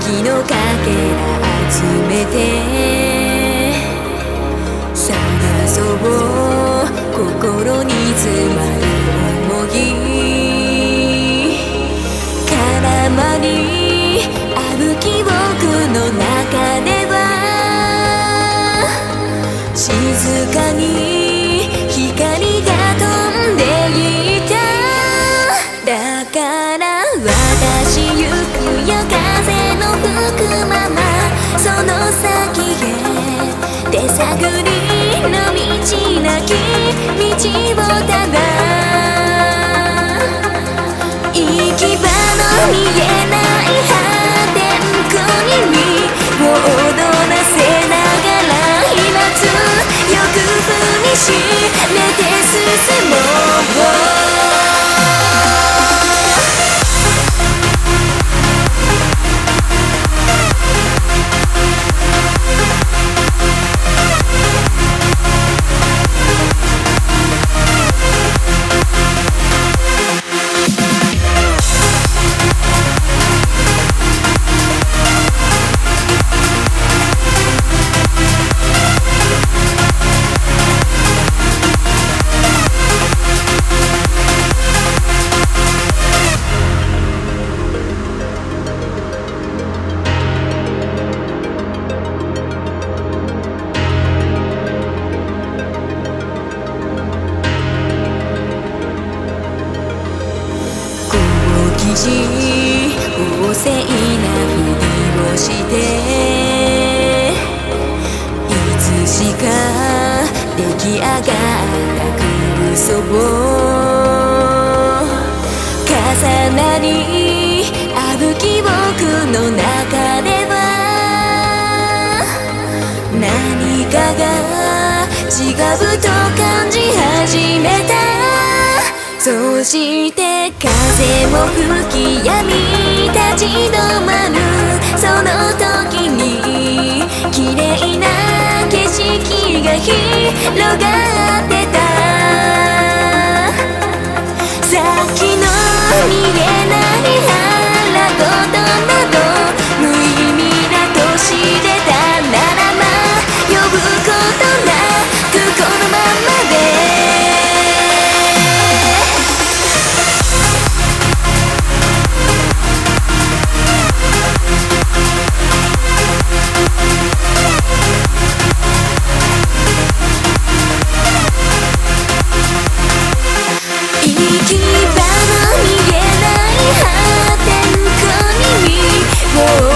きのかけら集めて探そう心に詰まる想い絡まり歩き僕の中では静かに光が飛んでいただから私行くよ風の吹くままその先へ手探りの道なき道をただ行き場の見えない破天荒に身を躍らせながら今強く踏みしめて進もう旺盛なふりをしていつしか出来上がった空想を重なり歩き僕の中では何かが違うと感じ始めたそして風も吹き止み立ち止まるその時に綺麗な景色が広がってたさっきの見えない腹ごとなど無意味だと知れたならば呼ぶことなくこのままで行き場の見えない破天荒に身を